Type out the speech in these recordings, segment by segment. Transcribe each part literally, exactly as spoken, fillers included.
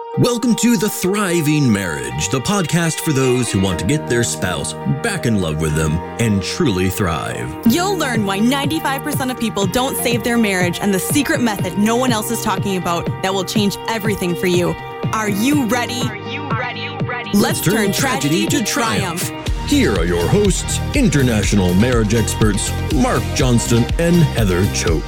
Welcome to The Thriving Marriage, the podcast for those who want to get their spouse back in love with them and truly thrive. You'll learn why ninety-five percent of people don't save their marriage and the secret method no one else is talking about that will change everything for you. Are you ready? Are you ready? ready? Let's, Let's turn tragedy, tragedy to triumph. triumph. Here are your hosts, international marriage experts, Mark Johnston and Heather Choate.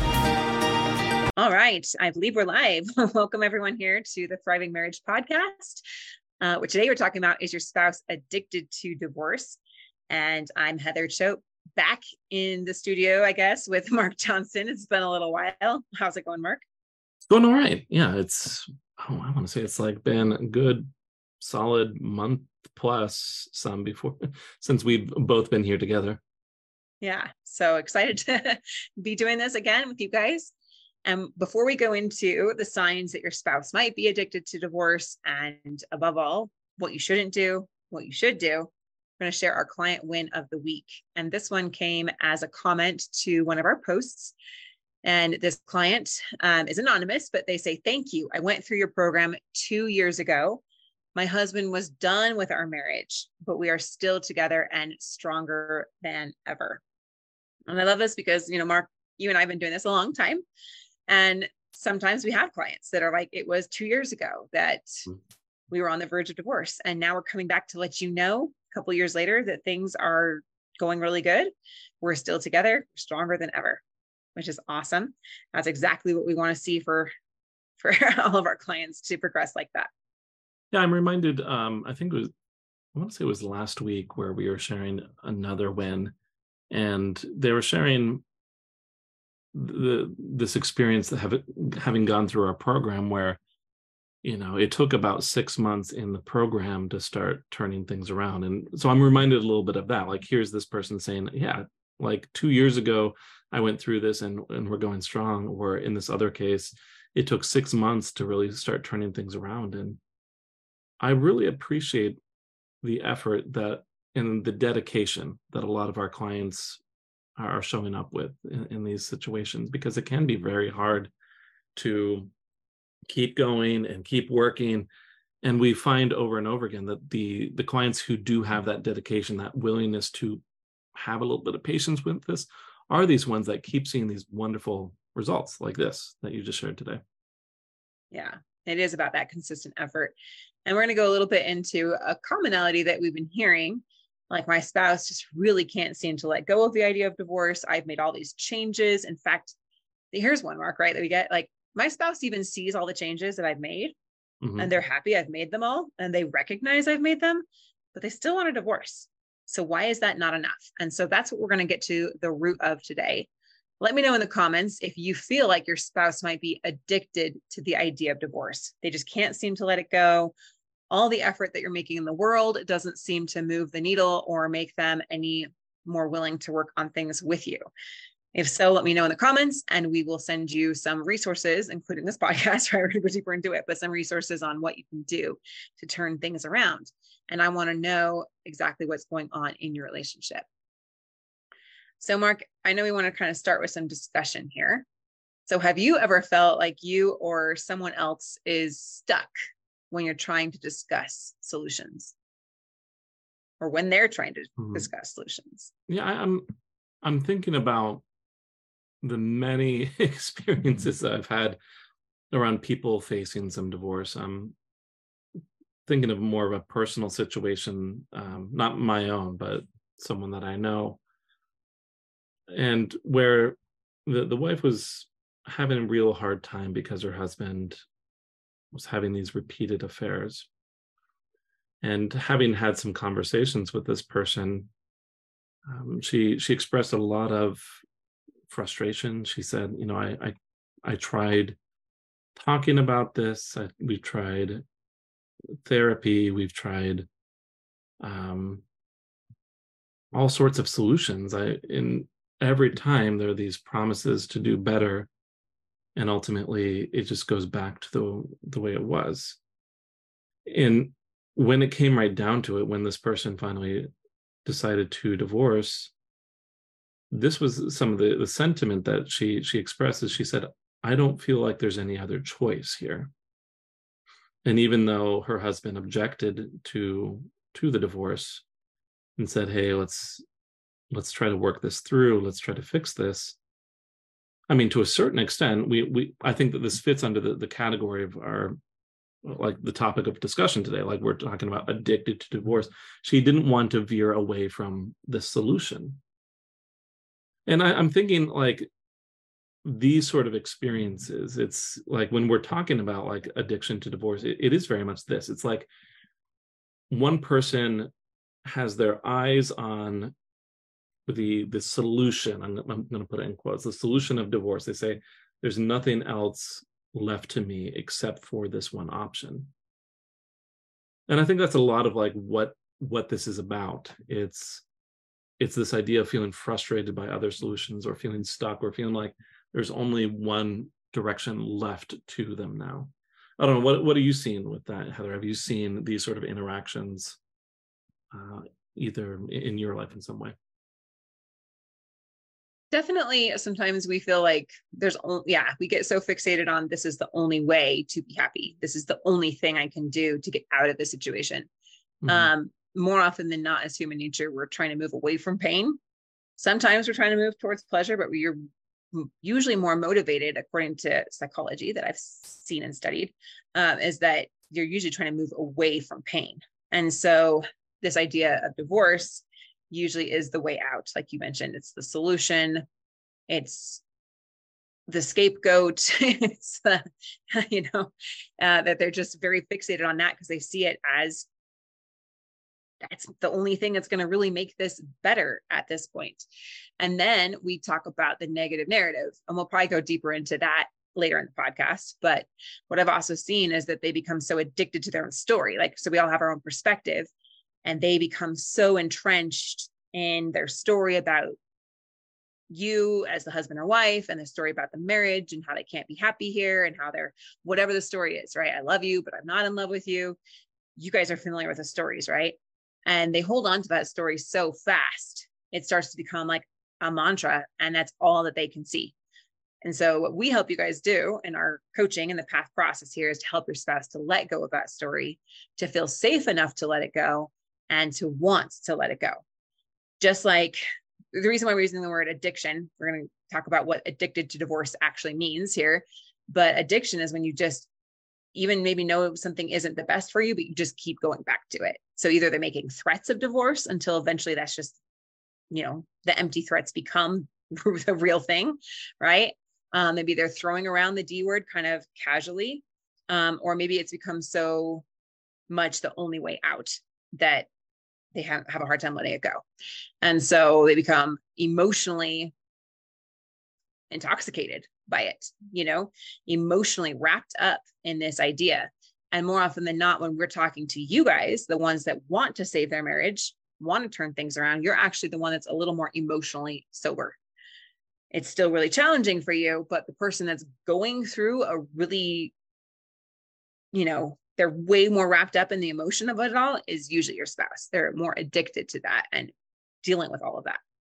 All right, I believe we're live. Welcome everyone here to the Thriving Marriage Podcast. Uh, what today we're talking about is your spouse addicted to divorce. And I'm Heather Choate, back in the studio, I guess, with Mark Johnston. It's been a little while. How's it going, Mark? It's going all right. Yeah, it's, oh, I want to say it's like been a good, solid month plus some before, since we've both been here together. Yeah, so excited to be doing this again with you guys. And before we go into the signs that your spouse might be addicted to divorce, and above all, what you shouldn't do, what you should do, we're going to share our client win of the week. And this one came as a comment to one of our posts. And this client um, is anonymous, but they say, "Thank you. I went through your program two years ago. My husband was done with our marriage, but we are still together and stronger than ever." And I love this because, you know, Mark, you and I have been doing this a long time. And sometimes we have clients that are like, it was two years ago that we were on the verge of divorce. And now we're coming back to let you know a couple of years later that things are going really good. We're still together, stronger than ever, which is awesome. That's exactly what we want to see for, for all of our clients to progress like that. Yeah, I'm reminded, um, I think it was, I want to say it was last week where we were sharing another win, and they were sharing the this experience that have having gone through our program where, you know, it took about six months in the program to start turning things around. And so I'm reminded a little bit of that. Like, here's this person saying, yeah, like two years ago, I went through this and, and we're going strong. Or in this other case, it took six months to really start turning things around. And I really appreciate the effort that and the dedication that a lot of our clients are showing up with in, in these situations, because it can be very hard to keep going and keep working. And we find over and over again that the the clients who do have that dedication, that willingness to have a little bit of patience with this, are these ones that keep seeing these wonderful results like this that you just shared today. Yeah, it is about that consistent effort. And we're going to go a little bit into a commonality that we've been hearing. Like, my spouse just really can't seem to let go of the idea of divorce. I've made all these changes. In fact, here's one, Mark, right, that we get. Like, my spouse even sees all the changes that I've made, mm-hmm. and they're happy I've made them all, and they recognize I've made them, but they still want a divorce. So why is that not enough? And so that's what we're going to get to the root of today. Let me know in the comments if you feel like your spouse might be addicted to the idea of divorce. They just can't seem to let it go. All the effort that you're making in the world doesn't seem to move the needle or make them any more willing to work on things with you. If so, let me know in the comments, and we will send you some resources, including this podcast, right? We're going to go deeper into it, but some resources on what you can do to turn things around. And I want to know exactly what's going on in your relationship. So, Mark, I know we want to kind of start with some discussion here. So have you ever felt like you or someone else is stuck when you're trying to discuss solutions, or when they're trying to mm-hmm. discuss solutions? Yeah, I, I'm I'm thinking about the many experiences that I've had around people facing some divorce. I'm thinking of more of a personal situation, um, not my own, but someone that I know, and where the, the wife was having a real hard time because her husband was having these repeated affairs. And having had some conversations with this person, um, she she expressed a lot of frustration. She said, you know, I I, I tried talking about this. I, we tried therapy. We've tried um, all sorts of solutions. I in every time there are these promises to do better, and ultimately it just goes back to the the way it was. And when it came right down to it, when this person finally decided to divorce, this was some of the, the sentiment that she she expresses. She said, I don't feel like there's any other choice here. And even though her husband objected to to the divorce and said, hey, let's let's try to work this through, let's try to fix this. I mean, to a certain extent, we we I think that this fits under the, the category of our, like the topic of discussion today, like we're talking about addicted to divorce. She didn't want to veer away from the solution. And I, I'm thinking like these sort of experiences, it's like when we're talking about like addiction to divorce, it, it is very much this. It's like one person has their eyes on the the solution. I'm, I'm going to put it in quotes, the solution of divorce. They say there's nothing else left to me except for this one option. And I think that's a lot of like what what this is about. It's it's this idea of feeling frustrated by other solutions, or feeling stuck, or feeling like there's only one direction left to them now. I don't know, what what are you seeing with that, Heather? Have you seen these sort of interactions uh, either in your life in some way? Definitely. Sometimes we feel like there's only, yeah, we get so fixated on this is the only way to be happy. This is the only thing I can do to get out of the situation. Mm-hmm. Um, more often than not, as human nature, we're trying to move away from pain. Sometimes we're trying to move towards pleasure, but we're usually more motivated, according to psychology that I've seen and studied, um, is that you're usually trying to move away from pain. And so this idea of divorce usually is the way out. Like you mentioned, it's the solution. It's the scapegoat. It's the, you know, uh, that they're just very fixated on that because they see it as that's the only thing that's going to really make this better at this point. And then we talk about the negative narrative, and we'll probably go deeper into that later in the podcast. But what I've also seen is that they become so addicted to their own story. Like, so we all have our own perspective, and they become so entrenched in their story about you as the husband or wife, and the story about the marriage and how they can't be happy here, and how they're, whatever the story is, right? I love you, but I'm not in love with you. You guys are familiar with the stories, right? And they hold on to that story so fast, it starts to become like a mantra, and that's all that they can see. And so what we help you guys do in our coaching and the path process here is to help your spouse to let go of that story, to feel safe enough to let it go, and to want to let it go. Just like the reason why we're using the word addiction, we're going to talk about what addicted to divorce actually means here. But addiction is when you just even maybe know something isn't the best for you, but you just keep going back to it. So either they're making threats of divorce until eventually that's just, you know, the empty threats become the real thing, right? Um, maybe they're throwing around the D word kind of casually, um, or maybe it's become so much the only way out that they have, have a hard time letting it go. And so they become emotionally intoxicated by it, you know, emotionally wrapped up in this idea. And more often than not, when we're talking to you guys, the ones that want to save their marriage, want to turn things around, you're actually the one that's a little more emotionally sober. It's still really challenging for you, but the person that's going through a really, you know, they're way more wrapped up in the emotion of it all is usually your spouse. They're more addicted to that and dealing with all of that.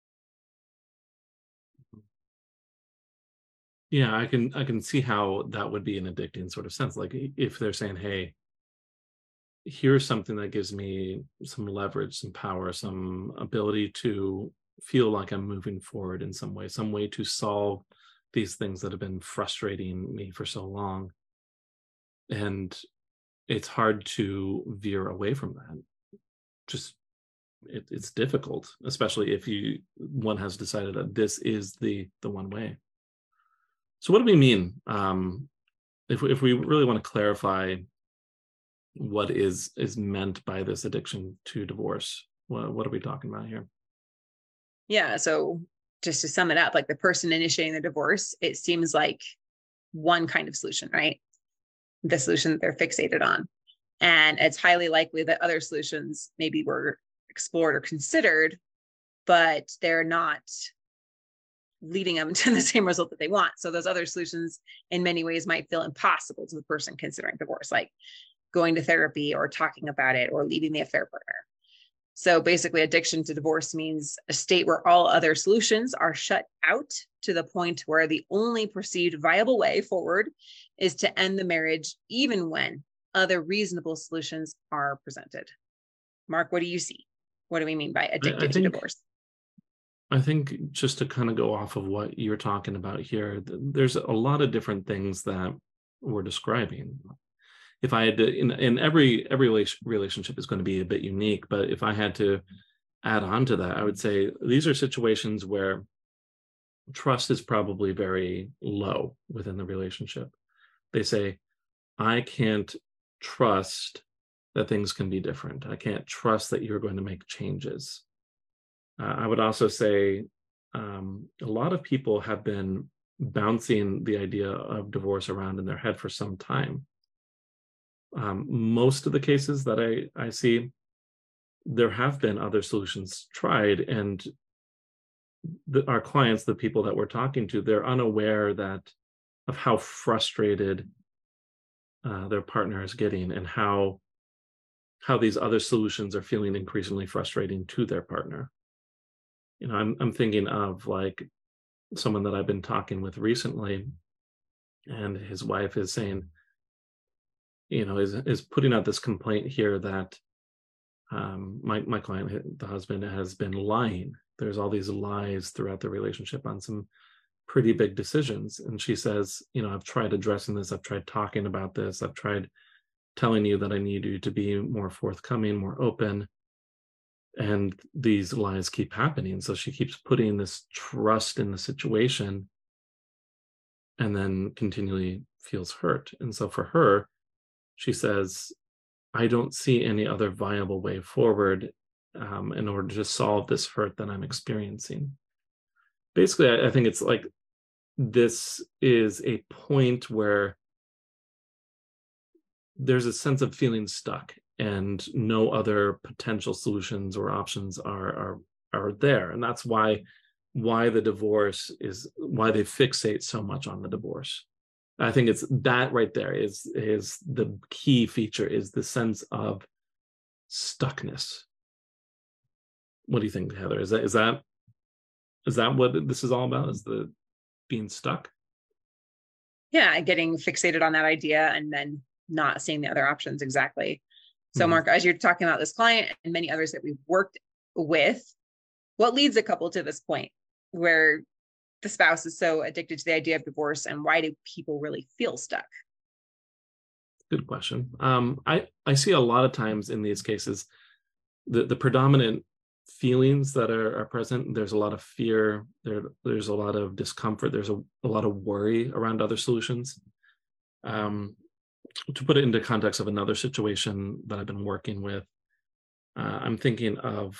Yeah, I can I can see how that would be an addicting sort of sense. Like if they're saying, hey, here's something that gives me some leverage, some power, some ability to feel like I'm moving forward in some way, some way to solve these things that have been frustrating me for so long. And it's hard to veer away from that. Just it, it's difficult, especially if you one has decided that this is the the one way. So what do we mean um, if we, if we really want to clarify what is is meant by this addiction to divorce? What, what are we talking about here? Yeah. So just to sum it up, like the person initiating the divorce, it seems like one kind of solution, right? The solution that they're fixated on. And it's highly likely that other solutions maybe were explored or considered, but they're not leading them to the same result that they want. So those other solutions in many ways might feel impossible to the person considering divorce, like going to therapy or talking about it or leaving the affair partner. So basically addiction to divorce means a state where all other solutions are shut out to the point where the only perceived viable way forward is to end the marriage, even when other reasonable solutions are presented. Mark, what do you see? What do we mean by addicted I, I to think, divorce? I think just to kind of go off of what you're talking about here, there's a lot of different things that we're describing. If I had to, in, in every every relationship is going to be a bit unique, but if I had to add on to that, I would say these are situations where trust is probably very low within the relationship. They say, I can't trust that things can be different. I can't trust that you're going to make changes. Uh, I would also say um, a lot of people have been bouncing the idea of divorce around in their head for some time. Um, most of the cases that I, I see, there have been other solutions tried, and the, our clients, the people that we're talking to, they're unaware that of how frustrated uh, their partner is getting, and how how these other solutions are feeling increasingly frustrating to their partner. You know, I'm I'm thinking of like someone that I've been talking with recently, and his wife is saying, you know, is is putting out this complaint here that um, my my client, the husband, has been lying. There's all these lies throughout the relationship on some pretty big decisions. And she says, you know, I've tried addressing this. I've tried talking about this. I've tried telling you that I need you to be more forthcoming, more open. And these lies keep happening. So she keeps putting this trust in the situation and then continually feels hurt. And so for her, she says, I don't see any other viable way forward um, in order to solve this hurt that I'm experiencing. Basically, I, I think it's like this is a point where there's a sense of feeling stuck and no other potential solutions or options are are are there. And that's why why the divorce is, why they fixate so much on the divorce. I think it's that right there is is the key feature, is the sense of stuckness. What do you think, Heather? Is that is that is that what this is all about? Is the being stuck? Yeah, getting fixated on that idea and then not seeing the other options. Exactly. So mm-hmm. Mark, as you're talking about this client and many others that we've worked with, what leads a couple to this point where the spouse is so addicted to the idea of divorce, and why do people really feel stuck? Good question. Um, I, I see a lot of times in these cases, the, the predominant feelings that are, are present, there's a lot of fear, there, there's a lot of discomfort, there's a, a lot of worry around other solutions. Um, to put it into context of another situation that I've been working with, uh, I'm thinking of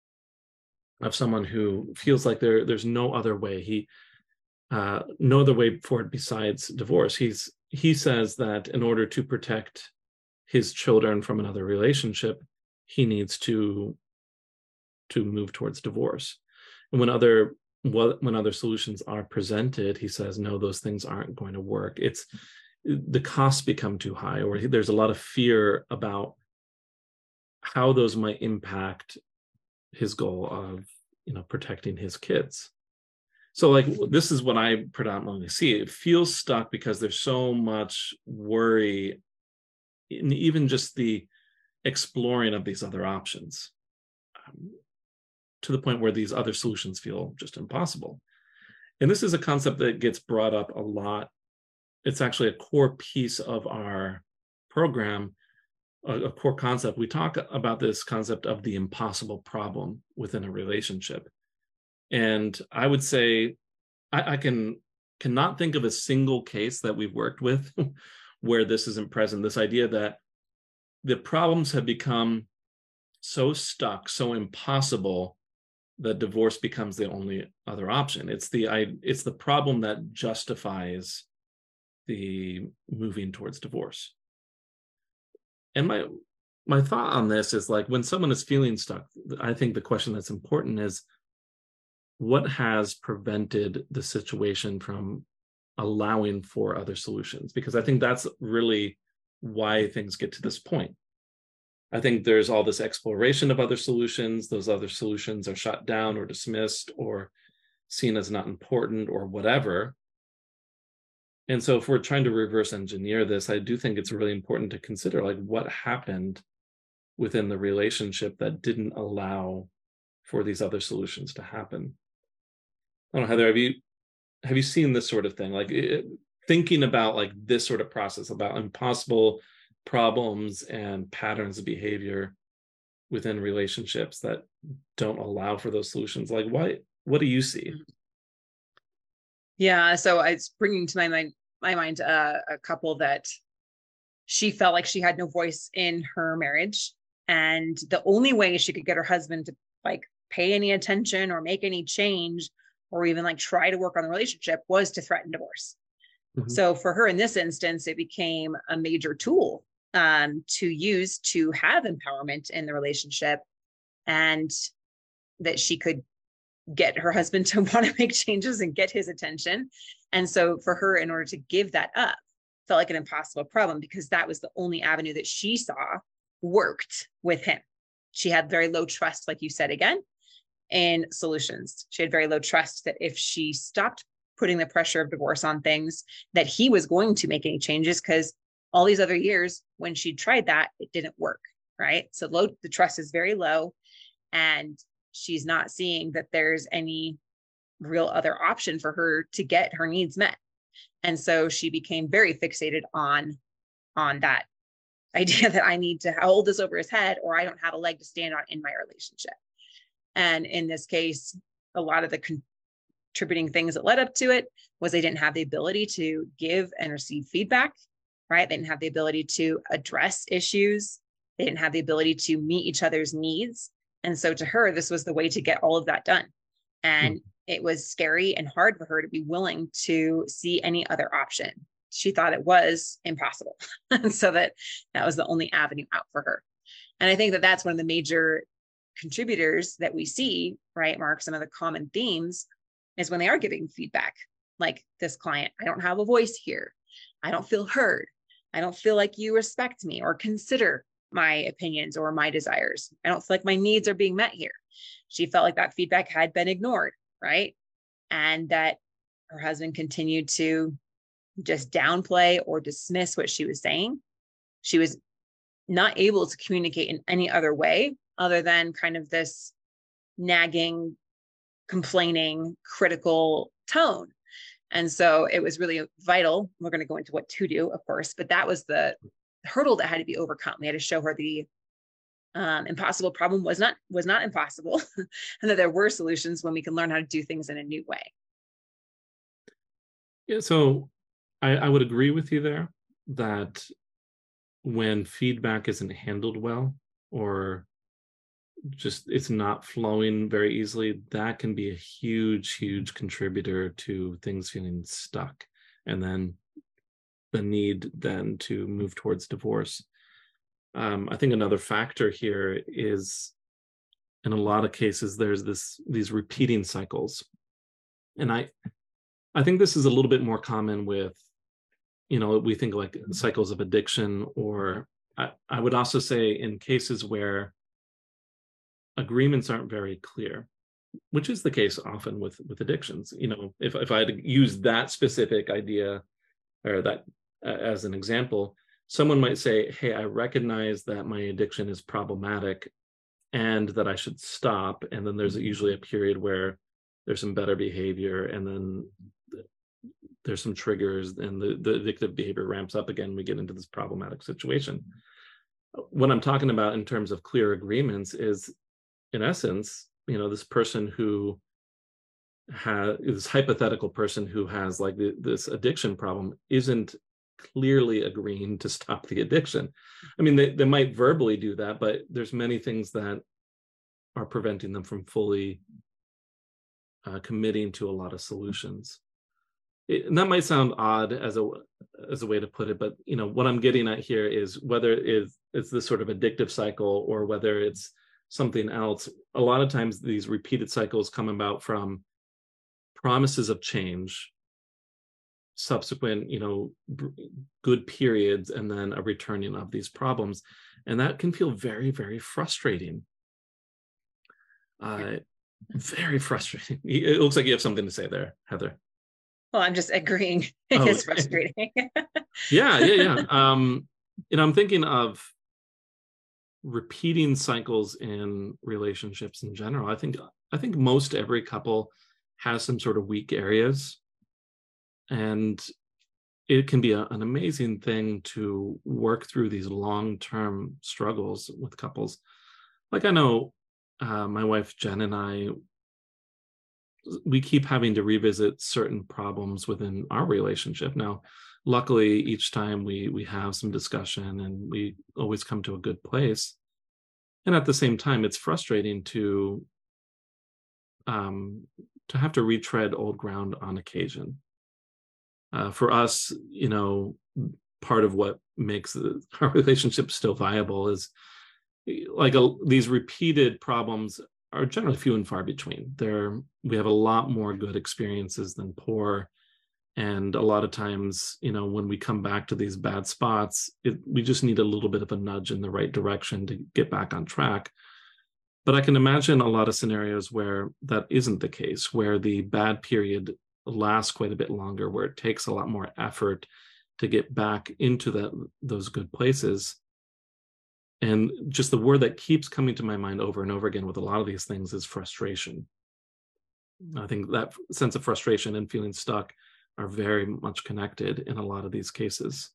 of someone who feels like there there's no other way. He uh, no other way forward besides divorce. He's he says that in order to protect his children from another relationship, he needs to to move towards divorce. And when other when other solutions are presented, he says, no, those things aren't going to work. It's the costs become too high, or there's a lot of fear about how those might impact his goal of, you know, protecting his kids. So like, this is what I predominantly see. It feels stuck because there's so much worry in even just the exploring of these other options, um, to the point where these other solutions feel just impossible. And this is a concept that gets brought up a lot. It's actually a core piece of our program, a, a core concept. We talk about this concept of the impossible problem within a relationship. And I would say I, I can cannot think of a single case that we've worked with where this isn't present. This idea that the problems have become so stuck, so impossible, that divorce becomes the only other option. It's the I, it's the problem that justifies the moving towards divorce. And my my thought on this is, like, when someone is feeling stuck, I think the question that's important is, what has prevented the situation from allowing for other solutions? Because I think that's really why things get to this point. I think there's all this exploration of other solutions. Those other solutions are shut down or dismissed or seen as not important or whatever. And so if we're trying to reverse engineer this, I do think it's really important to consider like what happened within the relationship that didn't allow for these other solutions to happen. I don't know, Heather, have you have you seen this sort of thing? Like it, thinking about like this sort of process about impossible problems and patterns of behavior within relationships that don't allow for those solutions. Like what, what do you see? Yeah, so it's bringing to my mind, my mind uh, a couple that she felt like she had no voice in her marriage. And the only way she could get her husband to like pay any attention or make any change or even like try to work on the relationship was to threaten divorce. Mm-hmm. So for her in this instance, it became a major tool um, to use to have empowerment in the relationship, and that she could get her husband to want to make changes and get his attention. And so for her, in order to give that up, felt like an impossible problem, because that was the only avenue that she saw worked with him. She had very low trust, like you said, again, in solutions. She had very low trust that if she stopped putting the pressure of divorce on things, that he was going to make any changes, because all these other years when she tried that, it didn't work, right? So low, the trust is very low, and she's not seeing that there's any real other option for her to get her needs met. And so she became very fixated on, on that idea that I need to hold this over his head, or I don't have a leg to stand on in my relationship. And in this case, a lot of the contributing things that led up to it was they didn't have the ability to give and receive feedback, right? They didn't have the ability to address issues. They didn't have the ability to meet each other's needs. And so to her, this was the way to get all of that done. And mm. it was scary and hard for her to be willing to see any other option. She thought it was impossible. And so that that was the only avenue out for her. And I think that that's one of the major contributors that we see, right, Mark? Some of the common themes is when they are giving feedback, like this client, I don't have a voice here. I don't feel heard. I don't feel like you respect me or consider my opinions or my desires. I don't feel like my needs are being met here. She felt like that feedback had been ignored, right? And that her husband continued to just downplay or dismiss what she was saying. She was not able to communicate in any other way other than kind of this nagging, complaining, critical tone. And so it was really vital. We're going to go into what to do, of course, but that was the hurdle that had to be overcome. We had to show her the um, impossible problem was not was not impossible, and that there were solutions when we can learn how to do things in a new way. Yeah, so I, I would agree with you there that when feedback isn't handled well, or just it's not flowing very easily, that can be a huge, huge contributor to things feeling stuck, and then the need then to move towards divorce. Um, I think another factor here is, in a lot of cases, there's this these repeating cycles, and I I think this is a little bit more common with, you know, we think like cycles of addiction, or I, I would also say in cases where agreements aren't very clear, which is the case often with with addictions. You know, if if I had to use that specific idea or that uh, as an example, someone might say, hey, I recognize that my addiction is problematic and that I should stop. And then there's usually a period where there's some better behavior, and then there's some triggers, and the, the addictive behavior ramps up again. We get into this problematic situation. What I'm talking about in terms of clear agreements is, in essence, you know, this person who has this hypothetical person who has like the, this addiction problem isn't clearly agreeing to stop the addiction. I mean, they, they might verbally do that, but there's many things that are preventing them from fully uh, committing to a lot of solutions. It, and that might sound odd as a as a way to put it, but you know what I'm getting at here is whether it's it's this sort of addictive cycle or whether it's something else. A lot of times these repeated cycles come about from promises of change, subsequent, you know, good periods, and then a returning of these problems. And that can feel very, very frustrating. Uh, very frustrating. It looks like you have something to say there, Heather. Well, I'm just agreeing. It Oh, is frustrating. yeah, yeah, yeah. Um, and I'm thinking of repeating cycles in relationships in general. I think I think most every couple has some sort of weak areas, and it can be a, an amazing thing to work through these long-term struggles with couples. Like I know uh, my wife Jen and I, we keep having to revisit certain problems within our relationship. Now, luckily, each time we we have some discussion and we always come to a good place. And at the same time, it's frustrating to um, to have to retread old ground on occasion. Uh, for us, you know, part of what makes the, our relationship still viable is like a, these repeated problems are generally few and far between. There, we have a lot more good experiences than poor, and a lot of times, you know, when we come back to these bad spots, it, we just need a little bit of a nudge in the right direction to get back on track. But I can imagine a lot of scenarios where that isn't the case, where the bad period lasts quite a bit longer, where it takes a lot more effort to get back into that those good places. And just the word that keeps coming to my mind over and over again with a lot of these things is frustration. I think that sense of frustration and feeling stuck are very much connected in a lot of these cases.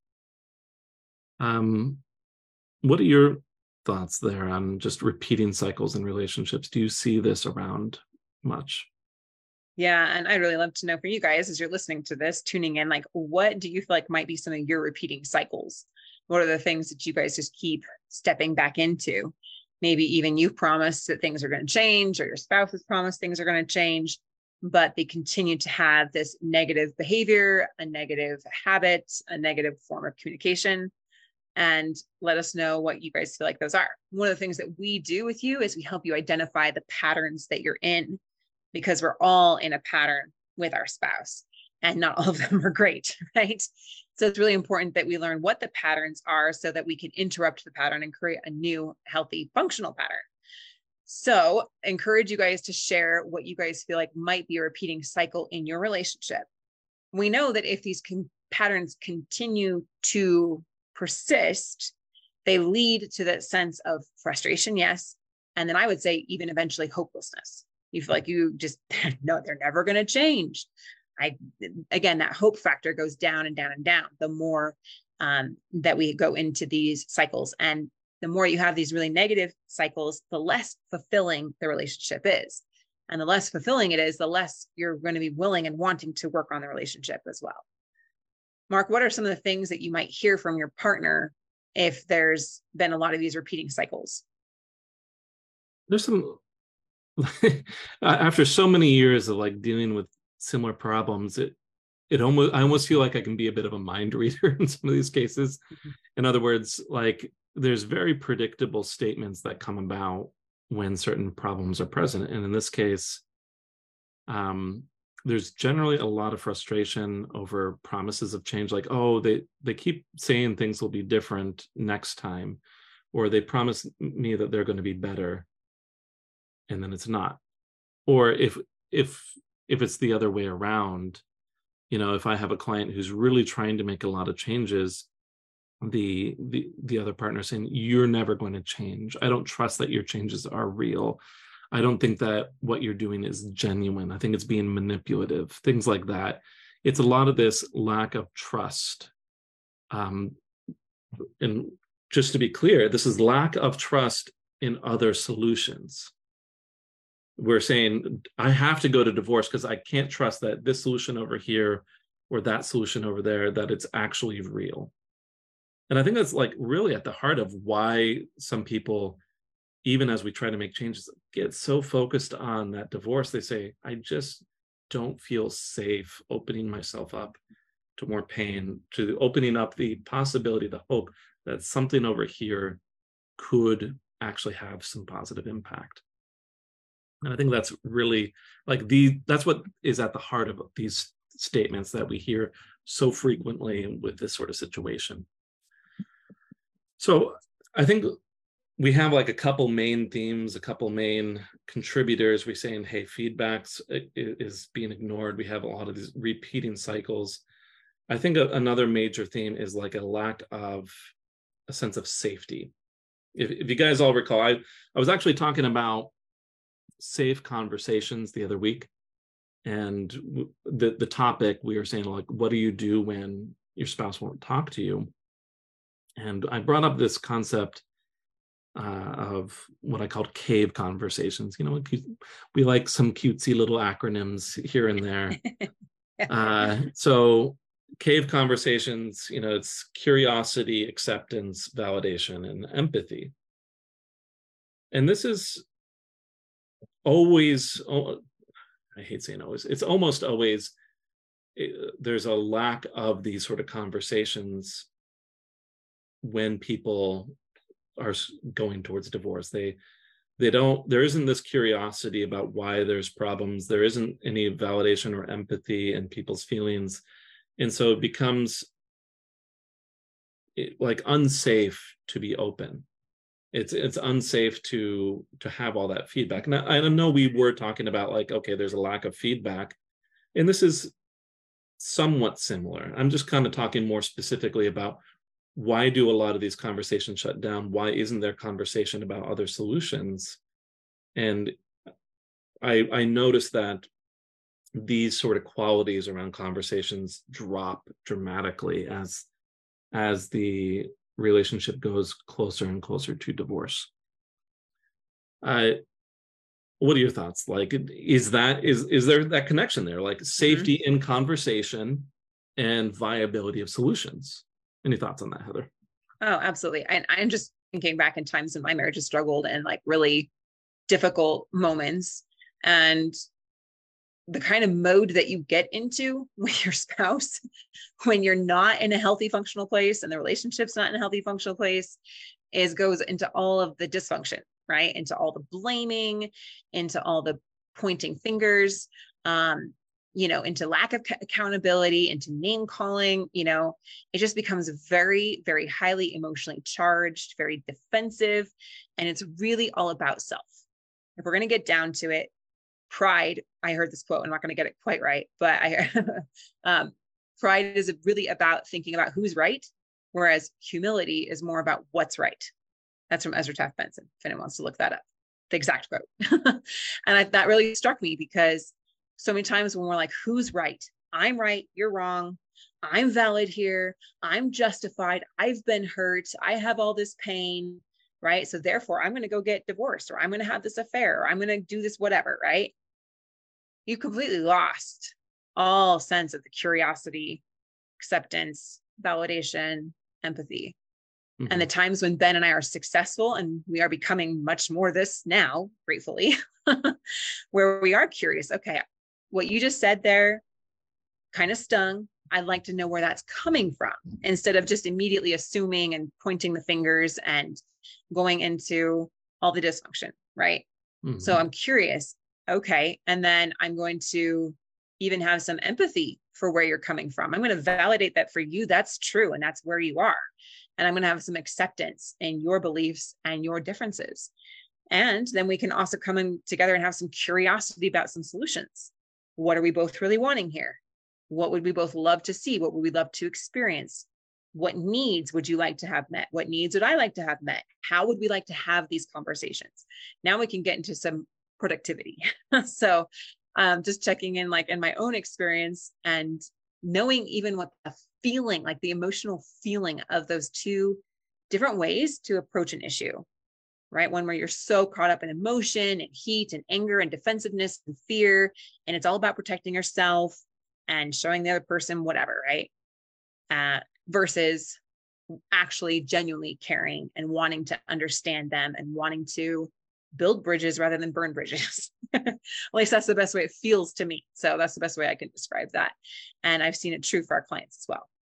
Um, what are your thoughts there on just repeating cycles in relationships? Do you see this around much? Yeah. And I'd really love to know for you guys, as you're listening to this, tuning in, like, what do you feel like might be some of your repeating cycles? What are the things that you guys just keep stepping back into? Maybe even you've promised that things are going to change, or your spouse has promised things are going to change, but they continue to have this negative behavior, a negative habit, a negative form of communication. And let us know what you guys feel like those are. One of the things that we do with you is we help you identify the patterns that you're in, because we're all in a pattern with our spouse and not all of them are great, right? So it's really important that we learn what the patterns are so that we can interrupt the pattern and create a new, healthy, functional pattern. So I encourage you guys to share what you guys feel like might be a repeating cycle in your relationship. We know that if these con- patterns continue to persist, they lead to that sense of frustration, yes. And then I would say even eventually hopelessness. You feel like you just, no, they're never going to change. I, again, that hope factor goes down and down and down the more um, that we go into these cycles. And the more you have these really negative cycles, the less fulfilling the relationship is. And the less fulfilling it is, the less you're going to be willing and wanting to work on the relationship as well. Mark, what are some of the things that you might hear from your partner if there's been a lot of these repeating cycles? There's some, after so many years of like dealing with similar problems, it it almost I almost feel like I can be a bit of a mind reader in some of these cases. Mm-hmm. In other words, like there's very predictable statements that come about when certain problems are present. And in this case, um, there's generally a lot of frustration over promises of change, like, oh, they, they keep saying things will be different next time, or they promise me that they're going to be better, and then it's not. Or if if if it's the other way around, you know, if I have a client who's really trying to make a lot of changes, the the the other partner saying, you're never going to change. I don't trust that your changes are real. I don't think that what you're doing is genuine. I think it's being manipulative, things like that. It's a lot of this lack of trust. Um, and just to be clear, this is lack of trust in other solutions. We're saying, I have to go to divorce because I can't trust that this solution over here or that solution over there, that it's actually real. And I think that's like really at the heart of why some people, even as we try to make changes, get so focused on that divorce. They say, I just don't feel safe opening myself up to more pain, to opening up the possibility, the hope that something over here could actually have some positive impact. And I think that's really like the, that's what is at the heart of these statements that we hear so frequently with this sort of situation. So I think we have like a couple main themes, a couple main contributors. We're saying, hey, feedbacks is being ignored. We have a lot of these repeating cycles. I think another major theme is like a lack of a sense of safety. If, if you guys all recall, I, I was actually talking about safe conversations the other week. And the, the topic, we were saying, like, what do you do when your spouse won't talk to you? And I brought up this concept uh, of what I called cave conversations. You know, we like some cutesy little acronyms here and there. uh, so cave conversations, you know, it's curiosity, acceptance, validation, and empathy. And this is always, I hate saying always, it's almost always, it, there's a lack of these sort of conversations when people are going towards divorce. They, they don't, there isn't this curiosity about why there's problems. There isn't any validation or empathy in people's feelings. And so it becomes like unsafe to be open. It's it's unsafe to to have all that feedback. And I, I know we were talking about like, okay, there's a lack of feedback. And this is somewhat similar. I'm just kind of talking more specifically about why do a lot of these conversations shut down? Why isn't there conversation about other solutions? And I I noticed that these sort of qualities around conversations drop dramatically as as the relationship goes closer and closer to divorce. Uh, what are your thoughts? Like, is that is is there that connection there? Like safety mm-hmm. in conversation and viability of solutions. Any thoughts on that, Heather? Oh, absolutely. And I'm just thinking back in times when my marriage has struggled and like really difficult moments, and the kind of mode that you get into with your spouse when you're not in a healthy functional place and the relationship's not in a healthy functional place is goes into all of the dysfunction, right? Into all the blaming, into all the pointing fingers, um, you know, into lack of accountability, into name calling. You know, it just becomes very, very highly emotionally charged, very defensive. And it's really all about self. If we're going to get down to it, pride, I heard this quote, I'm not going to get it quite right, but I, um, pride is really about thinking about who's right, whereas humility is more about what's right. That's from Ezra Taft Benson, if anyone wants to look that up, the exact quote. And I, that really struck me because so many times when we're like, who's right? I'm right, you're wrong. I'm valid here. I'm justified. I've been hurt. I have all this pain, right? So therefore I'm going to go get divorced, or I'm going to have this affair, or I'm going to do this, whatever, right? You completely lost all sense of the curiosity, acceptance, validation, empathy. Mm-hmm. And the times when Ben and I are successful, and we are becoming much more this now, gratefully, where we are curious. Okay, what you just said there kind of stung. I'd like to know where that's coming from, instead of just immediately assuming and pointing the fingers and going into all the dysfunction, right? Mm-hmm. So I'm curious. Okay. And then I'm going to even have some empathy for where you're coming from. I'm going to validate that for you. That's true. And that's where you are. And I'm going to have some acceptance in your beliefs and your differences. And then we can also come in together and have some curiosity about some solutions. What are we both really wanting here? What would we both love to see? What would we love to experience? What needs would you like to have met? What needs would I like to have met? How would we like to have these conversations? Now we can get into some productivity. So um, just checking in, like in my own experience, and knowing even what the feeling, like the emotional feeling of those two different ways to approach an issue, right? One where you're so caught up in emotion and heat and anger and defensiveness and fear, and it's all about protecting yourself and showing the other person whatever, right? Uh, versus actually genuinely caring and wanting to understand them and wanting to build bridges rather than burn bridges. At least that's the best way it feels to me. So that's the best way I can describe that. And I've seen it true for our clients as well.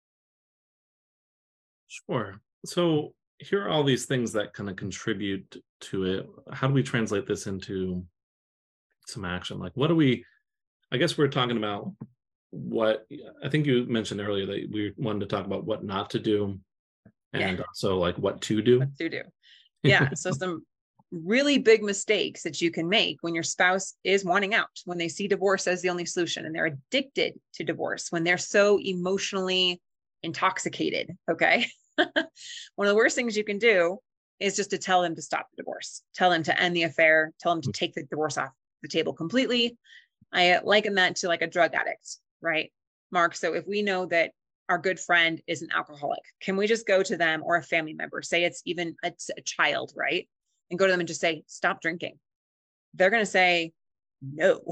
Sure. So here are all these things that kind of contribute to it. How do we translate this into some action? Like, what do we, I guess we're talking about what, I think you mentioned earlier that we wanted to talk about what not to do, and yeah. also like what to do. What to do. Yeah. So some really big mistakes that you can make when your spouse is wanting out, when they see divorce as the only solution and they're addicted to divorce, when they're so emotionally intoxicated. Okay. One of the worst things you can do is just to tell them to stop the divorce, tell them to end the affair, tell them to take the divorce off the table completely. I liken that to like a drug addict, right, Mark? So if we know that our good friend is an alcoholic, can we just go to them, or a family member, say it's even a, a child, right? And go to them and just say, stop drinking. They're going to say, no,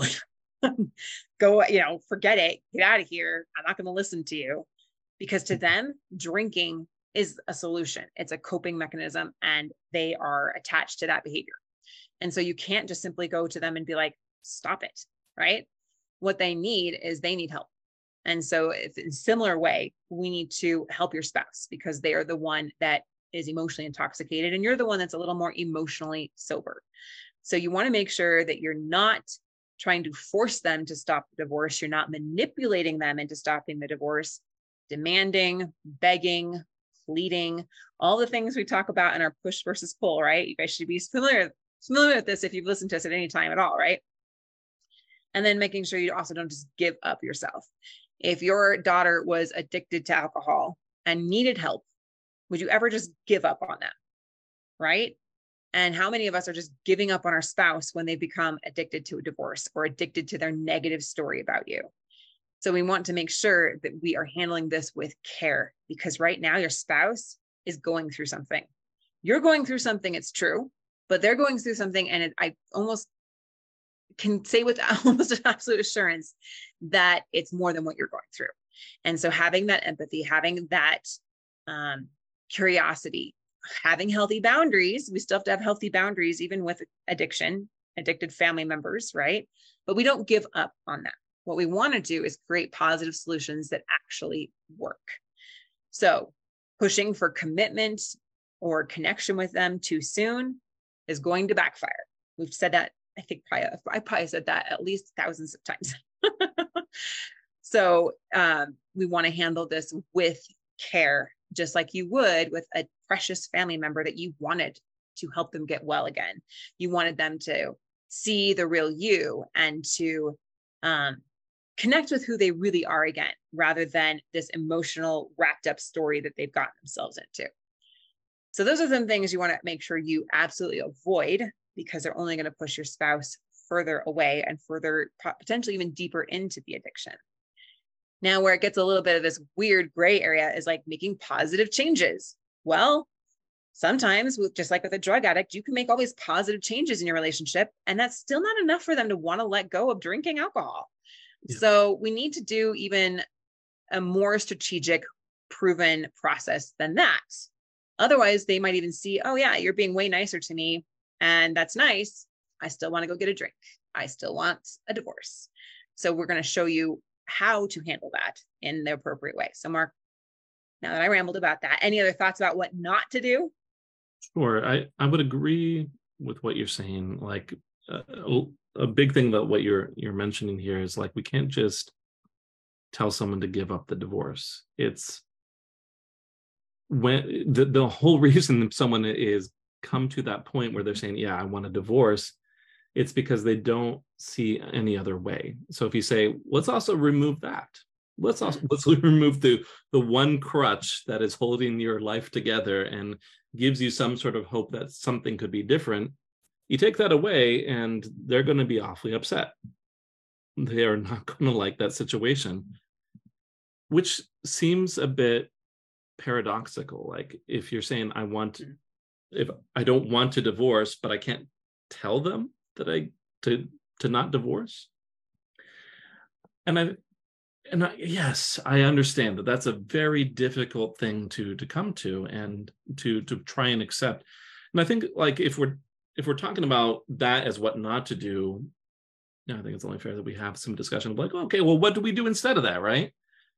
go, you know, forget it, get out of here. I'm not going to listen to you. Because to them, drinking is a solution. It's a coping mechanism, and they are attached to that behavior. And so you can't just simply go to them and be like, stop it, right? What they need is they need help. And so if in a similar way, we need to help your spouse, because they are the one that is emotionally intoxicated and you're the one that's a little more emotionally sober. So you want to make sure that you're not trying to force them to stop the divorce. You're not manipulating them into stopping the divorce, demanding, begging, pleading, all the things we talk about in our push versus pull, right? You guys should be familiar, familiar with this if you've listened to us at any time at all, right? And then making sure you also don't just give up yourself. If your daughter was addicted to alcohol and needed help, would you ever just give up on them, right? And how many of us are just giving up on our spouse when they become addicted to a divorce or addicted to their negative story about you? So we want to make sure that we are handling this with care, because right now your spouse is going through something. You're going through something, it's true, but they're going through something. And it, I almost can say with almost an absolute assurance that it's more than what you're going through. And so having that empathy, having that um, curiosity, having healthy boundaries, we still have to have healthy boundaries, even with addiction, addicted family members, right? But we don't give up on that. What we want to do is create positive solutions that actually work. So pushing for commitment or connection with them too soon is going to backfire. We've said that, I think probably, I probably said that at least thousands of times. So um, we want to handle this with care, just like you would with a precious family member that you wanted to help them get well again. You wanted them to see the real you and to um, connect with who they really are again, rather than this emotional wrapped up story that they've gotten themselves into. So those are some things you want to make sure you absolutely avoid, because they're only going to push your spouse further away and further, potentially even deeper into the addiction. Now, where it gets a little bit of this weird gray area is like making positive changes. Well, sometimes, with just like with a drug addict, you can make all these positive changes in your relationship, and that's still not enough for them to want to let go of drinking alcohol. Yeah. So we need to do even a more strategic, proven process than that. Otherwise, they might even see, oh yeah, you're being way nicer to me, and that's nice. I still want to go get a drink. I still want a divorce. So we're going to show you how to handle that in the appropriate way. So Mark, now that I rambled about that, any other thoughts about what not to do? Sure. I, I would agree with what you're saying. Like uh, a big thing about what you're you're mentioning here is like, we can't just tell someone to give up the divorce. It's when the, the whole reason someone is come to that point where they're saying, yeah, I want a divorce, it's because they don't see any other way. So if you say, let's also remove that, let's also let's remove the the one crutch that is holding your life together and gives you some sort of hope that something could be different, you take that away and they're going to be awfully upset. They are not going to like that situation, which seems a bit paradoxical. Like if you're saying, I want, if I don't want to divorce, but I can't tell them that I to to not divorce. And I and I, yes, I understand that that's a very difficult thing to to come to and to to try and accept. And I think like if we're if we're talking about that as what not to do, you know, I think it's only fair that we have some discussion of like, okay, well, what do we do instead of that, right?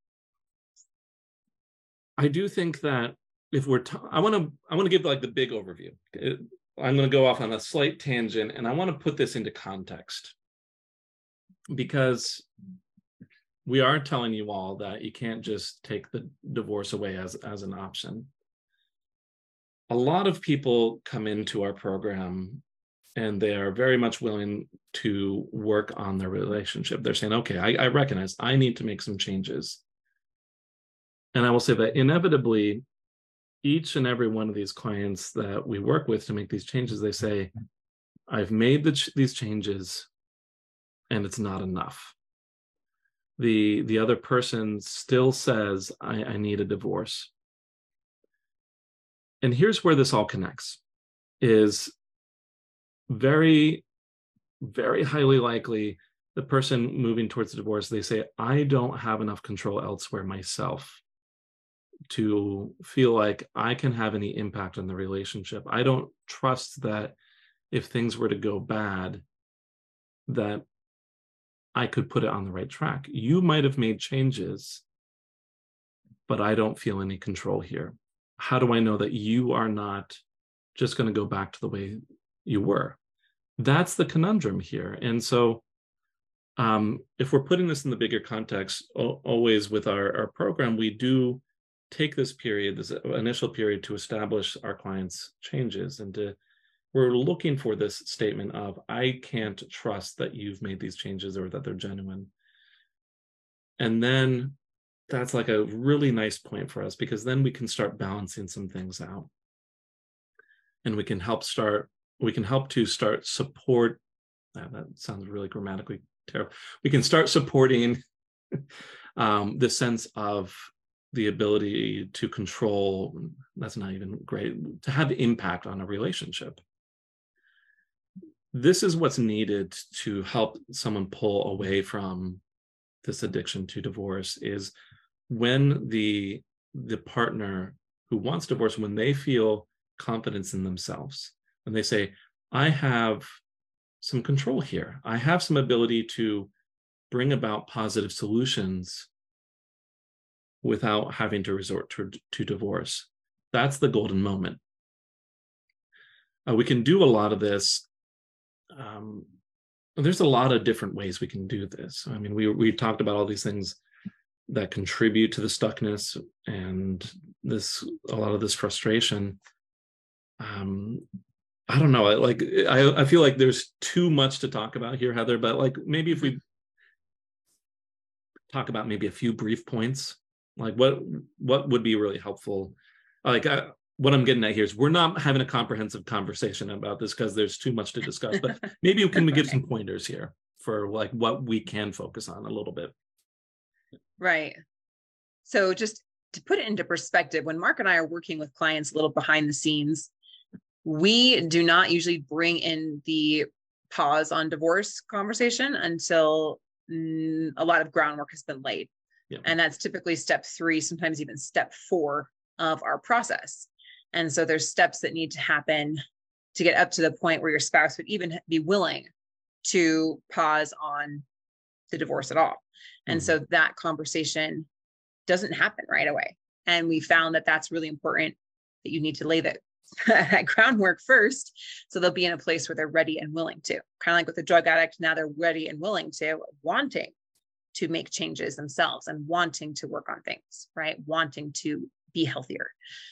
I do think that if we're, t- I want to, I want to give like the big overview. I'm going to go off on a slight tangent, and I want to put this into context, because we are telling you all that you can't just take the divorce away as, as an option. a lot of people come into our program and they are very much willing to work on their relationship. They're saying, okay, I, I recognize I need to make some changes. And I will say that inevitably, each and every one of these clients that we work with to make these changes, they say, I've made the ch- these changes and it's not enough. The, the other person still says, I, I need a divorce. And here's where this all connects, is very, very highly likely the person moving towards the divorce, they say, I don't have enough control elsewhere myself to feel like I can have any impact on the relationship. I don't trust that if things were to go bad, that I could put it on the right track. You might have made changes, but I don't feel any control here. How do I know that you are not just going to go back to the way you were? That's the conundrum here. And so um, if we're putting this in the bigger context, o- always with our, our program, we do take this period, this initial period, to establish our clients' changes, and to we're looking for this statement of, I can't trust that you've made these changes or that they're genuine. And then that's like a really nice point for us, because then we can start balancing some things out. And we can help start, we can help to start support, uh, that sounds really grammatically terrible. We can start supporting um, the sense of the ability to control, that's not even great, to have impact on a relationship. This is what's needed to help someone pull away from this addiction to divorce, is when the, the partner who wants divorce, when they feel confidence in themselves, when they say, I have some control here, I have some ability to bring about positive solutions without having to resort to, to divorce. That's the golden moment. Uh, we can do a lot of this. Um, there's a lot of different ways we can do this. I mean, we we talked about all these things that contribute to the stuckness and this, a lot of this frustration. Um, I don't know, like, I, I feel like there's too much to talk about here, Heather, but like, maybe if we talk about maybe a few brief points, like what, what would be really helpful? Like, I, what I'm getting at here is we're not having a comprehensive conversation about this because there's too much to discuss, but maybe we can give some pointers here for like what we can focus on a little bit. Right. So just to put it into perspective, when Mark and I are working with clients a little behind the scenes, we do not usually bring in the pause on divorce conversation until mm, a lot of groundwork has been laid. Yeah. And that's typically step three, sometimes even step four of our process. And so there's steps that need to happen to get up to the point where your spouse would even be willing to pause on the divorce at all. And mm-hmm. so that conversation doesnn happen right away. And we found that that's really important, that you need to lay that, that groundwork first, so they'll be in a place where they're ready and willing to. Kind of like with the drug addict, now they're ready and willing to, wanting to make changes themselves and wanting to work on things, right? Wanting to be healthier.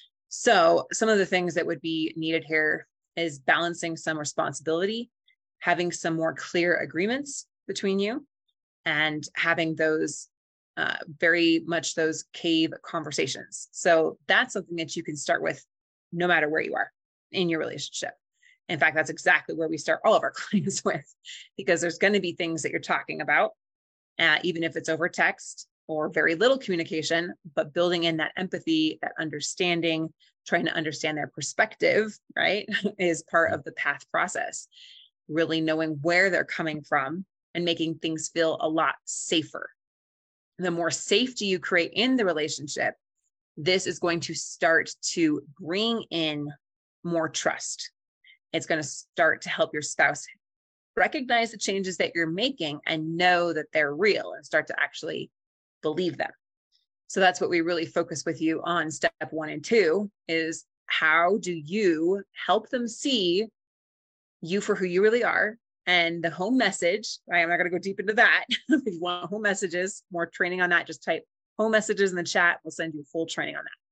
So some of the things that would be needed here is balancing some responsibility, having some more clear agreements between you, and having those uh, very much those cave conversations. So that's something that you can start with no matter where you are in your relationship. In fact, that's exactly where we start all of our clients with, because there's going to be things that you're talking about, uh, even if it's over text or very little communication, but building in that empathy, that understanding, trying to understand their perspective, right, is part of the path process. Really knowing where they're coming from and making things feel a lot safer. The more safety you create in the relationship, this is going to start to bring in more trust. It's going to start to help your spouse recognize the changes that you're making and know that they're real, and start to actually believe them. So that's what we really focus with you on step one and two, is how do you help them see you for who you really are? And the home message, right? I'm not going to go deep into that. If you want home messages, more training on that, just type home messages in the chat. We'll send you full training on that.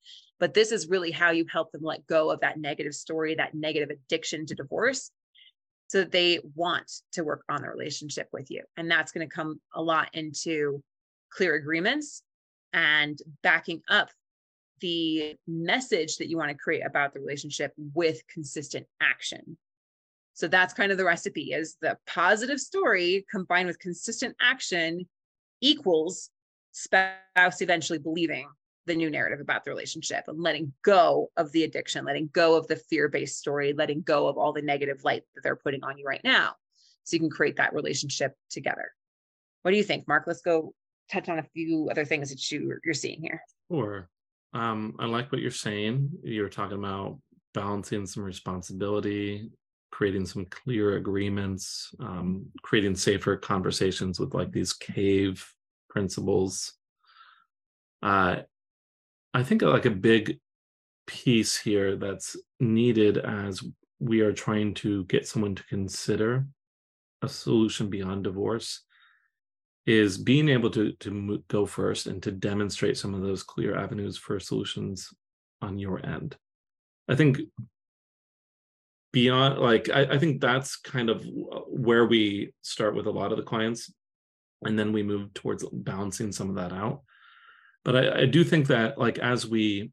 But this is really how you help them let go of that negative story, that negative addiction to divorce, so that they want to work on the relationship with you. And that's going to come a lot into clear agreements and backing up the message that you want to create about the relationship with consistent action. So that's kind of the recipe, is the positive story combined with consistent action equals spouse eventually believing the new narrative about the relationship and letting go of the addiction, letting go of the fear-based story, letting go of all the negative light that they're putting on you right now. So you can create that relationship together. What do you think, Mark? Let's go touch on a few other things that you, you're seeing here. Sure. Um, I like what you're saying. You're talking about balancing some responsibility, creating some clear agreements, um, creating safer conversations with like these cave principles. Uh, I think like a big piece here that's needed as we are trying to get someone to consider a solution beyond divorce is being able to, to go first and to demonstrate some of those clear avenues for solutions on your end. I think beyond, like, I, I think that's kind of where we start with a lot of the clients, and then we move towards balancing some of that out. But I, I do think that, like, as we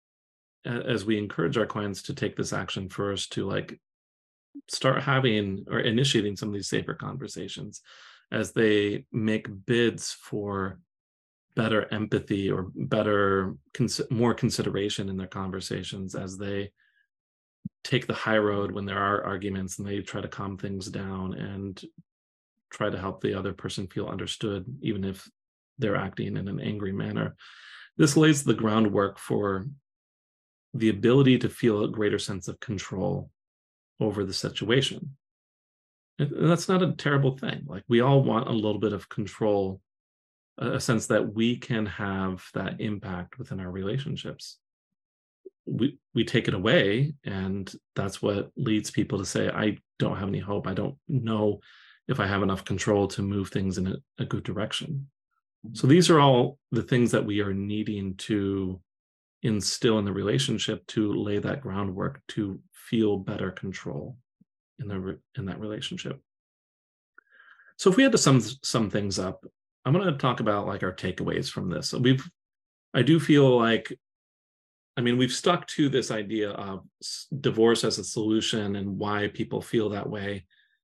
as we encourage our clients to take this action first, to like start having or initiating some of these safer conversations, as they make bids for better empathy or better, cons- more consideration in their conversations, as they take the high road when there are arguments and they try to calm things down and try to help the other person feel understood, even if they're acting in an angry manner. This lays the groundwork for the ability to feel a greater sense of control over the situation. And that's not a terrible thing. Like, we all want a little bit of control, a sense that we can have that impact within our relationships. We we take it away, and that's what leads people to say, I don't have any hope. I don't know if I have enough control to move things in a, a good direction. So these are all the things that we are needing to instill in the relationship to lay that groundwork to feel better control in the in that relationship. So if we had to sum sum things up, I'm going to talk about like our takeaways from this. So we've, I do feel like, I mean, we've stuck to this idea of divorce as a solution and why people feel that way.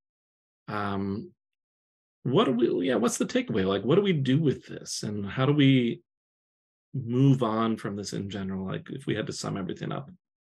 Um, what do we, yeah, what's the takeaway? Like, what do we do with this? And how do we move on from this in general? Like, if we had to sum everything up.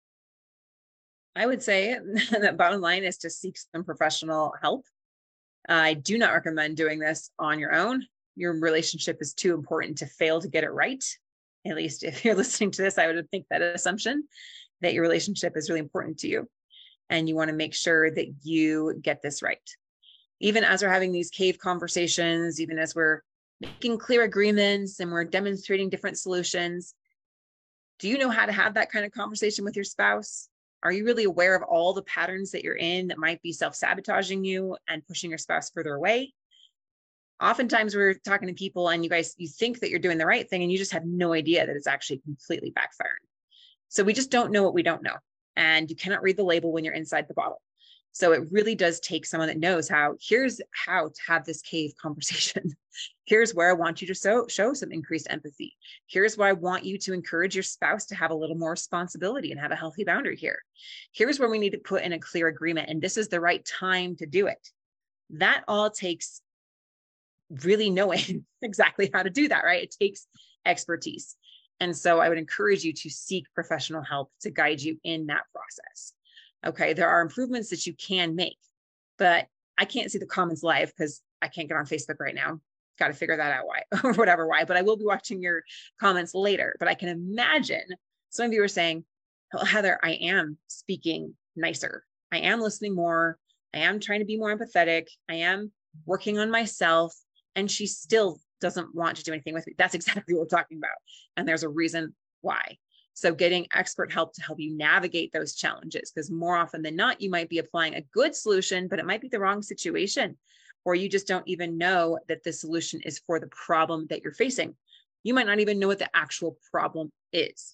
I would say that bottom line is to seek some professional help. I do not recommend doing this on your own. Your relationship is too important to fail to get it right. At least if you're listening to this, I would think that assumption that your relationship is really important to you, and you want to make sure that you get this right. Even as we're having these cave conversations, even as we're making clear agreements and we're demonstrating different solutions, do you know how to have that kind of conversation with your spouse? Are you really aware of all the patterns that you're in that might be self-sabotaging you and pushing your spouse further away? Oftentimes we're talking to people and you guys, you think that you're doing the right thing and you just have no idea that it's actually completely backfiring. So we just don't know what we don't know. And you cannot read the label when you're inside the bottle. So it really does take someone that knows how, here's how to have this cave conversation. Here's where I want you to show, show some increased empathy. Here's where I want you to encourage your spouse to have a little more responsibility and have a healthy boundary here. Here's where we need to put in a clear agreement, and this is the right time to do it. That all takes really knowing exactly how to do that, right? It takes expertise. And so I would encourage you to seek professional help to guide you in that process. Okay, there are improvements that you can make, but I can't see the comments live because I can't get on Facebook right now. Got to figure that out why, or whatever why, but I will be watching your comments later. But I can imagine some of you are saying, oh, Heather, I am speaking nicer. I am listening more. I am trying to be more empathetic. I am working on myself. And she still doesn't want to do anything with me. That's exactly what we're talking about. And there's a reason why. So getting expert help to help you navigate those challenges, because more often than not, you might be applying a good solution, but it might be the wrong situation, or you just don't even know that the solution is for the problem that you're facing. You might not even know what the actual problem is.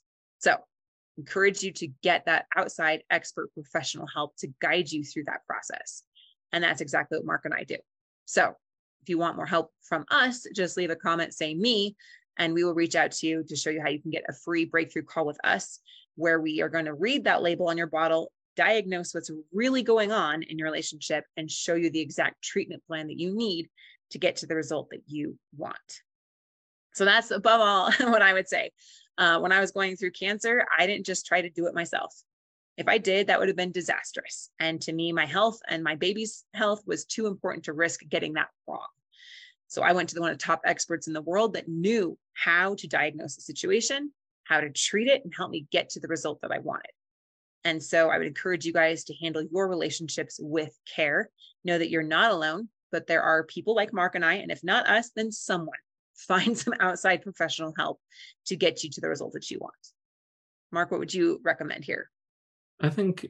So encourage you to get that outside expert professional help to guide you through that process. And that's exactly what Mark and I do. So if you want more help from us, just leave a comment saying me, and we will reach out to you to show you how you can get a free breakthrough call with us, where we are going to read that label on your bottle, diagnose what's really going on in your relationship, and show you the exact treatment plan that you need to get to the result that you want. So that's above all what I would say. Uh, when I was going through cancer, I didn't just try to do it myself. If I did, that would have been disastrous. And to me, my health and my baby's health was too important to risk getting that wrong. So I went to the one of the top experts in the world that knew how to diagnose the situation, how to treat it, and help me get to the result that I wanted. And so I would encourage you guys to handle your relationships with care. Know that you're not alone, but there are people like Mark and I, and if not us, then someone. Find some outside professional help to get you to the result that you want. Mark, what would you recommend here? I think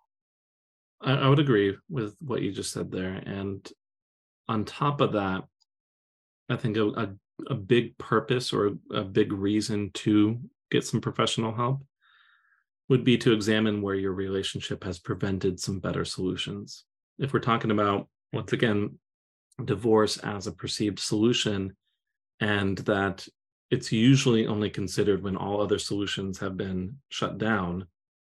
I, I would agree with what you just said there. And on top of that, I think a, a, a big purpose or a big reason to get some professional help would be to examine where your relationship has prevented some better solutions. If we're talking about, once again, divorce as a perceived solution, and that it's usually only considered when all other solutions have been shut down,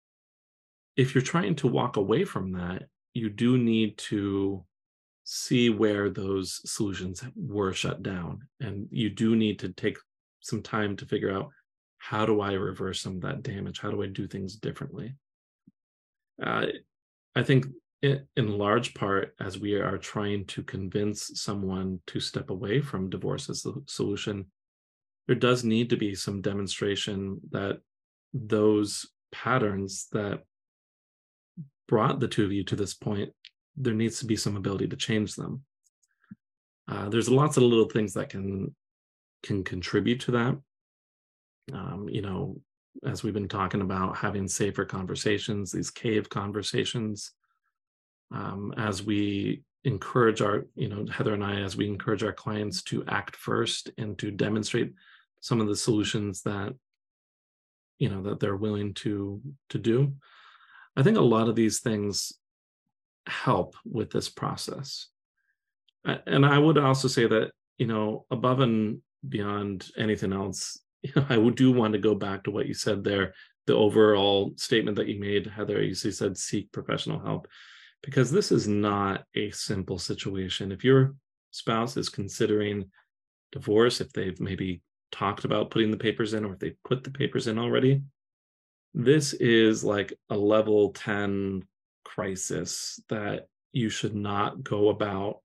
if you're trying to walk away from that, you do need to see where those solutions were shut down. And you do need to take some time to figure out, how do I reverse some of that damage? How do I do things differently? Uh, I think it, in large part, as we are trying to convince someone to step away from divorce as the solution, there does need to be some demonstration that those patterns that brought the two of you to this point, there needs to be some ability to change them. Uh, there's lots of little things that can can contribute to that. Um, you know, as we've been talking about, having safer conversations, these cave conversations, um, as we encourage our, you know, Heather and I, as we encourage our clients to act first and to demonstrate some of the solutions that, you know, that they're willing to to do. I think a lot of these things help with this process. And I would also say that, you know, above and beyond anything else, you know, I do want to go back to what you said there, the overall statement that you made, Heather. You said seek professional help, because this is not a simple situation. If your spouse is considering divorce, if they've maybe talked about putting the papers in, or if they've put the papers in already, this is like a level ten crisis that you should not go about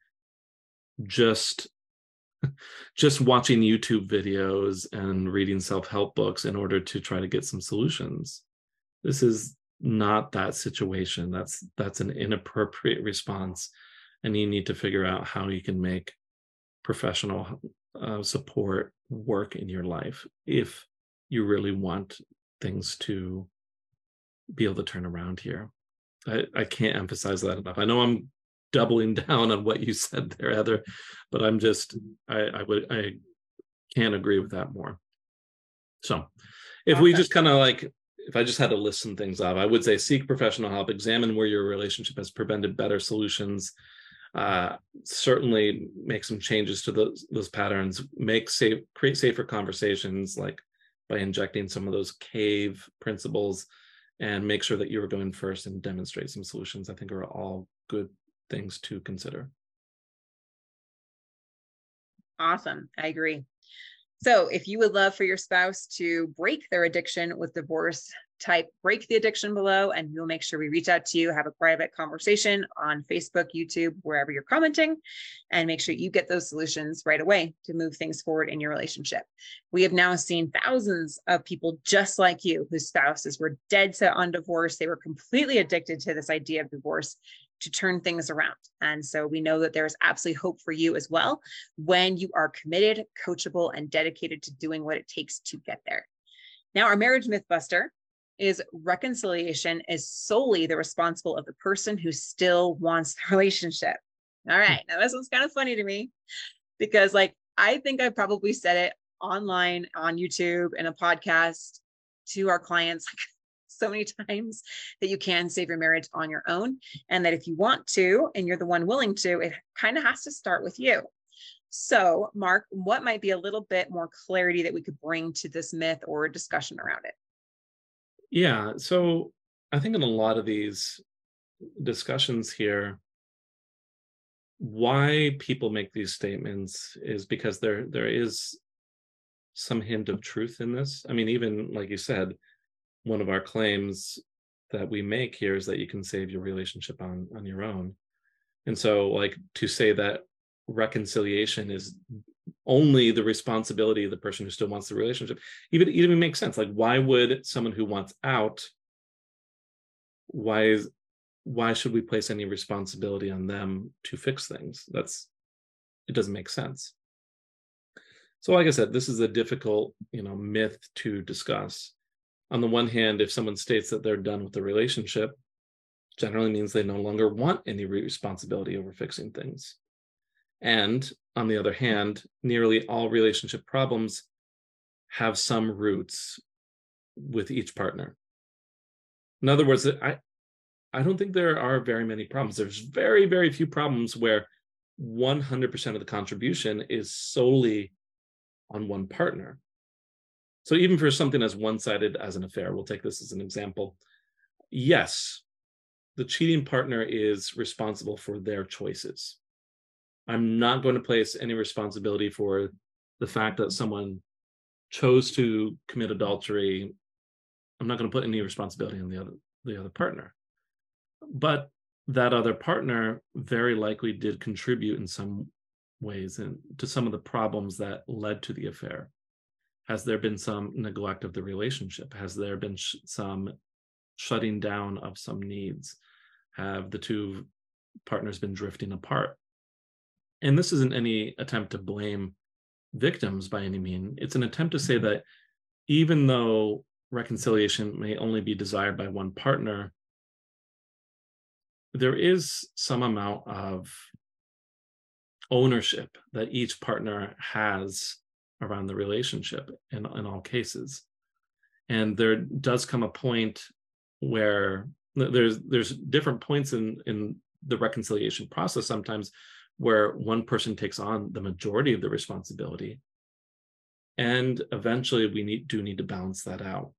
just just watching YouTube videos and reading self-help books in order to try to get some solutions. This is not that situation. That's that's an inappropriate response, and you need to figure out how you can make professional uh, support work in your life if you really want things to be able to turn around here. I, I can't emphasize that enough. I know I'm doubling down on what you said there, Heather, but I'm just, I, I would, I can't agree with that more. So if okay. we just kind of like, if I just had to list some things off, I would say seek professional help, examine where your relationship has prevented better solutions, uh, certainly make some changes to those, those patterns, make safe, create safer conversations, like by injecting some of those cave principles, and make sure that you are going first and demonstrate some solutions. I think are all good things to consider. Awesome. I agree. So if you would love for your spouse to break their addiction with divorce, type break the addiction below, and we'll make sure we reach out to you, have a private conversation on Facebook, YouTube, wherever you're commenting, and make sure you get those solutions right away to move things forward in your relationship. We have now seen thousands of people just like you whose spouses were dead set on divorce. They were completely addicted to this idea of divorce, to turn things around. And so we know that there's absolutely hope for you as well when you are committed, coachable, and dedicated to doing what it takes to get there. Now, our marriage myth buster is reconciliation is solely the responsible of the person who still wants the relationship. All right. Now this one's kind of funny to me because like, I think I probably said it online on YouTube in a podcast to our clients so many times that you can save your marriage on your own, and that if you want to, and you're the one willing to, it kind of has to start with you. So, Mark, what might be a little bit more clarity that we could bring to this myth or discussion around it? Yeah. So I think in a lot of these discussions here, why people make these statements is because there there is some hint of truth in this. I mean, even like you said, one of our claims that we make here is that you can save your relationship on on your own. And so, like, to say that reconciliation is only the responsibility of the person who still wants the relationship, even even makes sense. Like, why would someone who wants out, why is why should we place any responsibility on them to fix things? That's, it doesn't make sense. So like I said, this is a difficult, you know, myth to discuss. On the one hand, if someone states that they're done with the relationship, generally means they no longer want any responsibility over fixing things. And on the other hand, nearly all relationship problems have some roots with each partner. In other words, I, I don't think there are very many problems. There's very, very few problems where one hundred percent of the contribution is solely on one partner. So even for something as one-sided as an affair, we'll take this as an example. Yes, the cheating partner is responsible for their choices. I'm not going to place any responsibility for the fact that someone chose to commit adultery. I'm not going to put any responsibility on the other, the other partner. But that other partner very likely did contribute in some ways and to some of the problems that led to the affair. Has there been some neglect of the relationship? Has there been sh- some shutting down of some needs? Have the two partners been drifting apart? And this isn't any attempt to blame victims by any means. It's an attempt to say that even though reconciliation may only be desired by one partner, there is some amount of ownership that each partner has around the relationship in, in all cases. And there does come a point where there's there's different points in, in the reconciliation process sometimes where one person takes on the majority of the responsibility. And eventually we need do need to balance that out.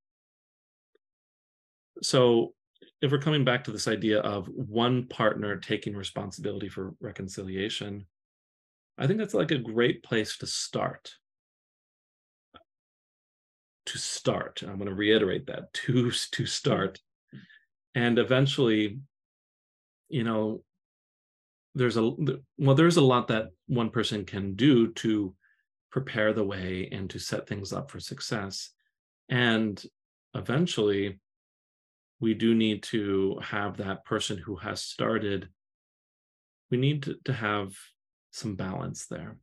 So if we're coming back to this idea of one partner taking responsibility for reconciliation, I think that's like a great place to start. To start, I'm going to reiterate that, to, to start. And eventually, you know, there's a, well, there's a lot that one person can do to prepare the way and to set things up for success. And eventually, we do need to have that person who has started, we need to, to have some balance there.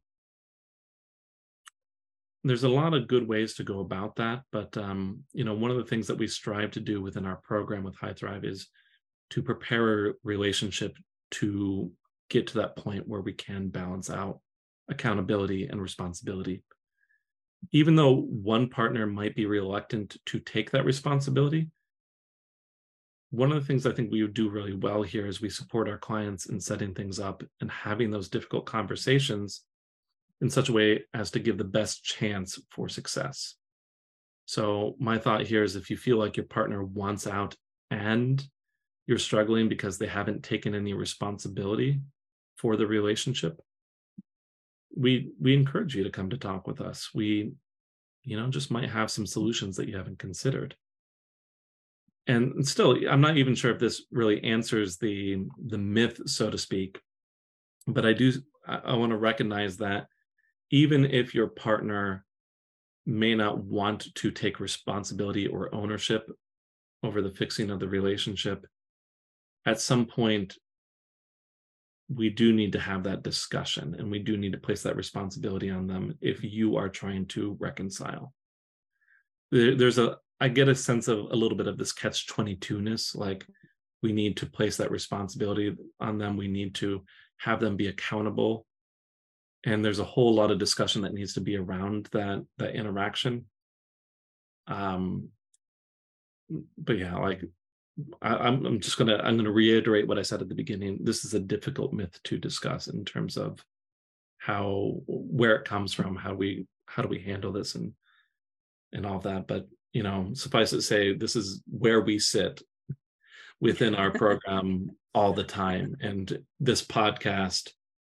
There's a lot of good ways to go about that, but um, you know, one of the things that we strive to do within our program with High Thrive is to prepare a relationship to get to that point where we can balance out accountability and responsibility. Even though one partner might be reluctant to take that responsibility, one of the things I think we would do really well here is we support our clients in setting things up and having those difficult conversations in such a way as to give the best chance for success. So my thought here is if you feel like your partner wants out and you're struggling because they haven't taken any responsibility for the relationship, we we encourage you to come to talk with us. We, you know, just might have some solutions that you haven't considered. And still, I'm not even sure if this really answers the the myth, so to speak, but I do, I, I want to recognize that even if your partner may not want to take responsibility or ownership over the fixing of the relationship, at some point, we do need to have that discussion and we do need to place that responsibility on them if you are trying to reconcile. There, there's a, I get a sense of a little bit of this catch twenty-two-ness, like we need to place that responsibility on them. We need to have them be accountable. And there's a whole lot of discussion that needs to be around that, that interaction. Um, but yeah, like I, I'm, I'm just gonna I'm gonna reiterate what I said at the beginning. This is a difficult myth to discuss in terms of how where it comes from, how we how do we handle this, and and all of that. But you know, suffice it to say, this is where we sit within our program all the time, and this podcast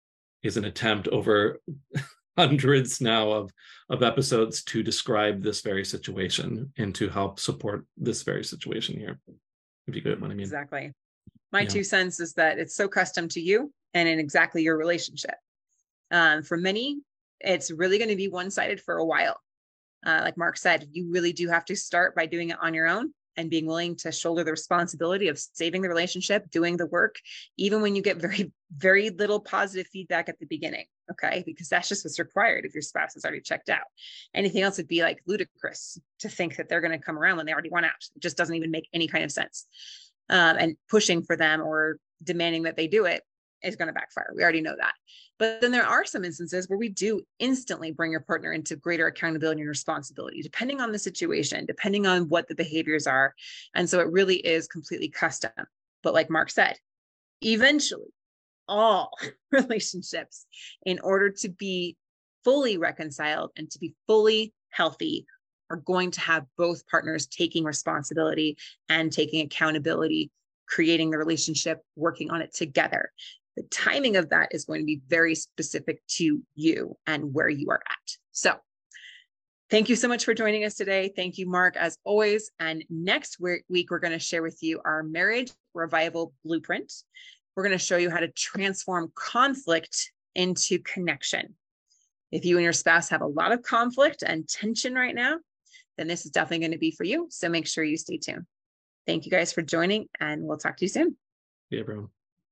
is an attempt over hundreds now of of episodes to describe this very situation and to help support this very situation here. If you get what I mean. Exactly. My Yeah. two cents is that it's so custom to you and in exactly your relationship. Um, for many, it's really going to be one-sided for a while. Uh, like Mark said, you really do have to start by doing it on your own and being willing to shoulder the responsibility of saving the relationship, doing the work, even when you get very, very little positive feedback at the beginning. Okay. Because that's just what's required if your spouse has already checked out. Anything else would be like ludicrous to think that they're going to come around when they already went out. It just doesn't even make any kind of sense. Um, and pushing for them or demanding that they do it is going to backfire. We already know that. But then there are some instances where we do instantly bring your partner into greater accountability and responsibility, depending on the situation, depending on what the behaviors are. And so it really is completely custom. But like Mark said, eventually all relationships, in order to be fully reconciled and to be fully healthy, are going to have both partners taking responsibility and taking accountability, creating the relationship, working on it together. The timing of that is going to be very specific to you and where you are at. So thank you so much for joining us today. Thank you, Mark, as always. And next week, we're going to share with you our marriage revival blueprint. We're going to show you how to transform conflict into connection. If you and your spouse have a lot of conflict and tension right now, then this is definitely going to be for you. So make sure you stay tuned. Thank you guys for joining, and we'll talk to you soon. Yeah, everyone.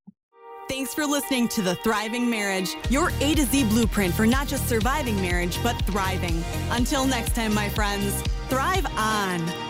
Thanks for listening to The Thriving Marriage, your A to Z blueprint for not just surviving marriage, but thriving. Until next time, my friends, thrive on.